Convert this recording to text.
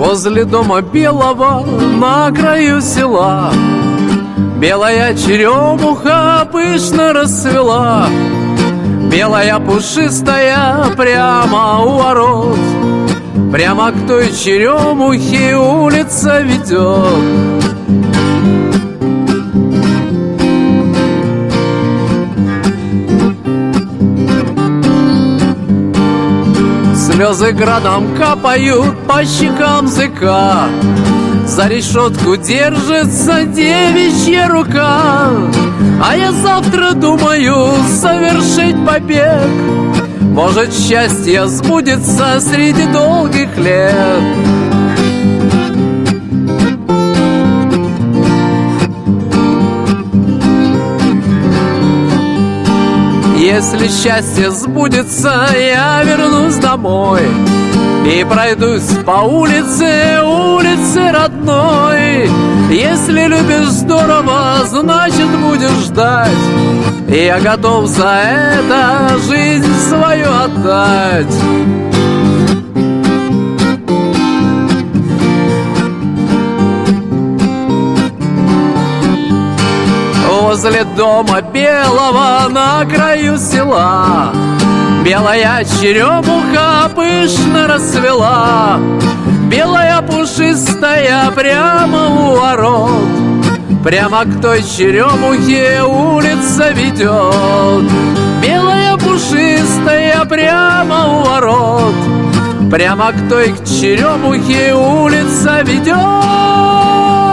Возле дома белого на краю села белая черемуха пышно расцвела, белая пушистая прямо у ворот. Прямо к той черемухе улица ведет. Слезы градом капают по щекам зыка, за решетку держится девичья рука. А я завтра думаю совершить побег. Может, счастье сбудется среди долгих лет. Если счастье сбудется, я вернусь домой и пройдусь по улице, улице родной. Если любишь здорово, значит будешь ждать. И я готов за это жизнь свою отдать. Возле дома белого на краю села белая черемуха пышно расцвела, белая пушистая прямо у ворот. Прямо к той черемухе улица ведет. Белая пушистая прямо у ворот. Прямо к той черемухе улица ведет.